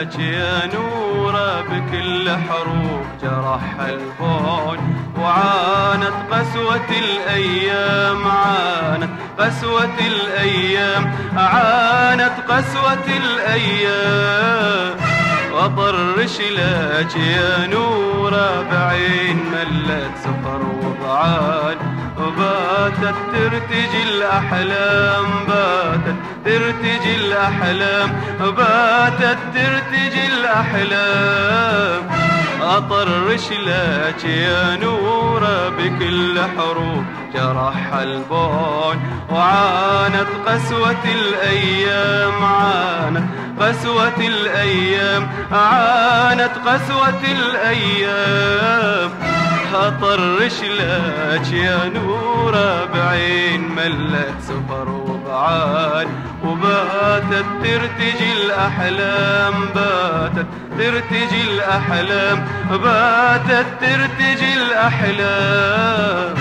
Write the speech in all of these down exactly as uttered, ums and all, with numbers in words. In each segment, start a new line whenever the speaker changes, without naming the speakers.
لك يا نورة بكل حروف جرحها الكون، وعانت قسوة الأيام، عانت قسوة الأيام، عانت قسوة الأيام. وأطرش لك يا نورة بعين ملت سفر وضعان، وباتت ترتجي الأحلام، باتت ترتجي الأحلام، باتت ترتجي الأحلام. أطرش لك يا نورة بكل حروف جرحها البون، وعانت قسوة الأيام، عانت قسوة الأيام، عانت قسوة الأيام. أطرش لك يا نورة بعين ملت سفر وضعان، وباتت ترتجي الأحلام، باتت ترتجي الأحلام، باتت ترتجي الأحلام.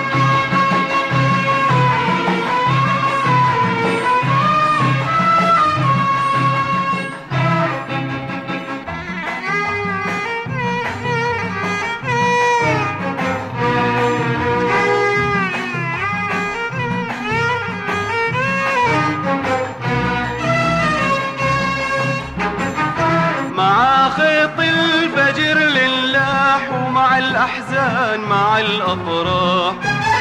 خيط الفجر لله، ومع الأحزان مع الأفراح،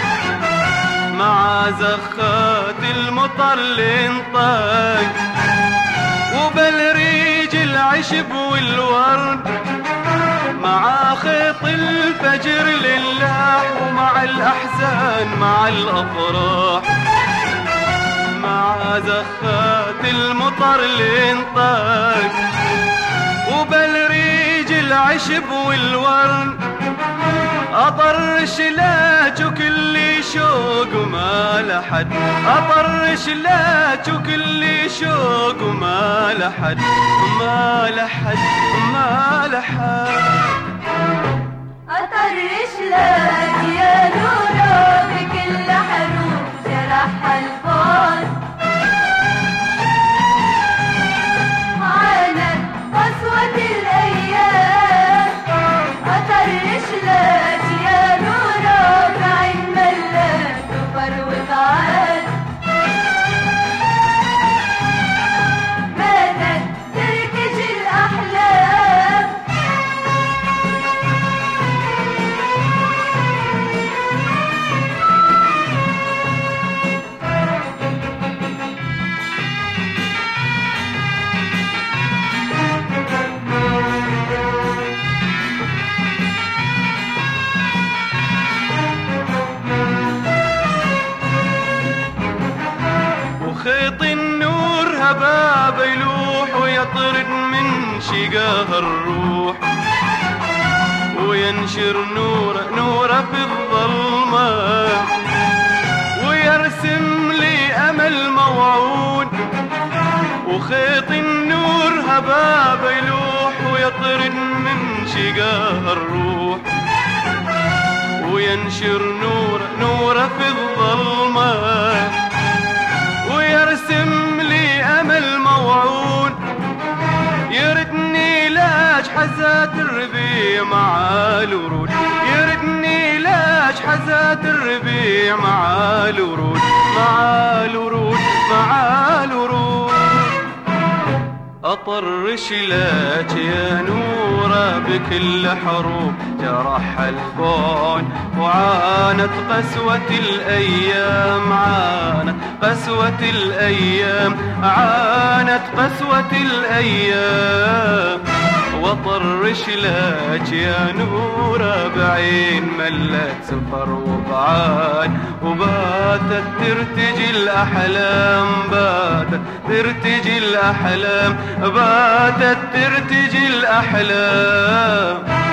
مع زخات المطر لانطاق، وبالريج العشب والورد. مع خيط الفجر لله، ومع الأحزان مع الأفراح، مع زخات المطر لانطاق، وبالريج العشب والورد. أطرش لك وكل شوق ما لحد، أطرش لك وكل شوق ما لحد، ما لحد ما لحد.
أطرش لك يا نورة بكل حروف جرحها الكون، عانت قسوة الأيام. أطرش لك يا نورة بعين ملت سفر وضعان، باتت ترتجي الأحلام.
خيط النور هباب يلوح، ويطرد من شقاه الروح، وينشر نوره نوره في الظلمة، ويرسم لي أمل موعود. وخيط النور هباب يلوح، ويطرد من شقاه الروح، وينشر نوره نوره في الظلمة، ويرسم لي أمل موعود. يردني لاج حزات الربيع مع الورود، يردني لاج حزات الربيع مع الورود، مع الورود مع الورود. أطرش لك يا نورة بكل حروف جرحها الكون، وعانت قسوة الأيام، عانت قسوة الأيام، عانت قسوة الأيام. وأطرش لك يا نورة بعين ملت سفر وضعان، وباتت ترتجي الأحلام، باتت ترتجي الأحلام، باتت ترتجي الأحلام.